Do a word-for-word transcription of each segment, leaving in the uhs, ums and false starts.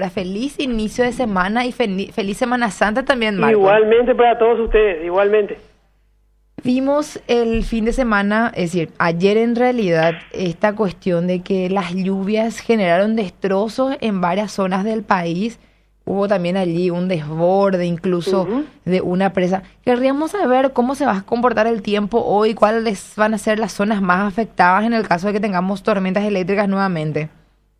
Maqueda. Feliz inicio de semana y fel- feliz Semana Santa también, Marco. Igualmente para todos ustedes, igualmente. Vimos el fin de semana, es decir, ayer en realidad, esta cuestión de que las lluvias generaron destrozos en varias zonas del país. Hubo también allí un desborde incluso uh-huh. de una presa. Querríamos saber cómo se va a comportar el tiempo hoy, cuáles van a ser las zonas más afectadas en el caso de que tengamos tormentas eléctricas nuevamente.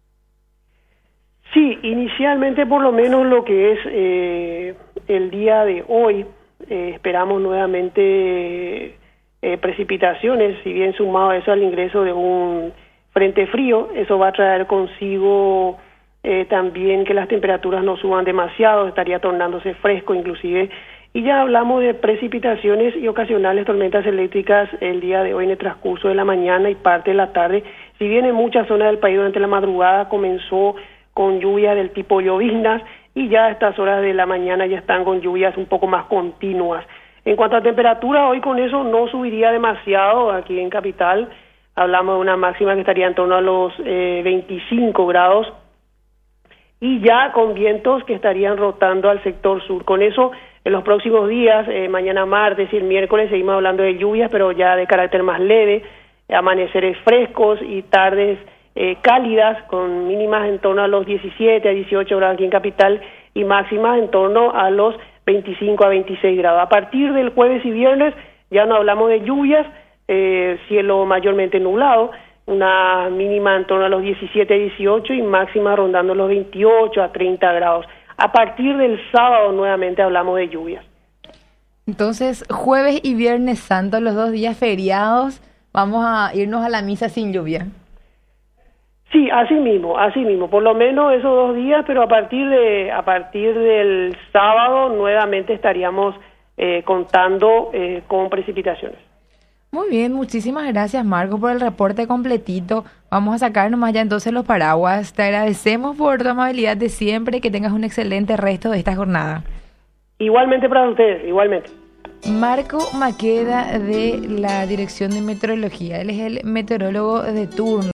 Sí, inicialmente por lo menos lo que es eh, el día de hoy, eh, esperamos nuevamente eh, precipitaciones, si bien sumado a eso al ingreso de un frente frío, eso va a traer consigo eh, también que las temperaturas no suban demasiado, estaría tornándose fresco inclusive, y ya hablamos de precipitaciones y ocasionales tormentas eléctricas el día de hoy en el transcurso de la mañana y parte de la tarde, si bien en muchas zonas del país durante la madrugada comenzó con lluvias del tipo lloviznas y ya a estas horas de la mañana ya están con lluvias un poco más continuas. En cuanto a temperatura, hoy con eso no subiría demasiado aquí en Capital, hablamos de una máxima que estaría en torno a los eh, veinticinco grados y ya con vientos que estarían rotando al sector sur. Con eso, en los próximos días, eh, mañana martes y el miércoles seguimos hablando de lluvias, pero ya de carácter más leve, amaneceres frescos y tardes Eh, cálidas, con mínimas en torno a los diecisiete a dieciocho grados aquí en Capital y máximas en torno a los veinticinco a veintiséis grados. A partir del jueves y viernes ya no hablamos de lluvias, eh, cielo mayormente nublado, una mínima en torno a los diecisiete a dieciocho y máxima rondando los veintiocho a treinta grados. A partir del sábado nuevamente hablamos de lluvias. Entonces, jueves y viernes santo, los dos días feriados, vamos a irnos a la misa sin lluvia. Sí, así mismo, así mismo, por lo menos esos dos días, pero a partir de a partir del sábado nuevamente estaríamos eh, contando eh, con precipitaciones. Muy bien, muchísimas gracias Marco por el reporte completito. Vamos a sacar nomás ya entonces los paraguas. Te agradecemos por tu amabilidad de siempre y que tengas un excelente resto de esta jornada. Igualmente para ustedes, igualmente. Marco Maqueda de la Dirección de Meteorología, él es el meteorólogo de turno.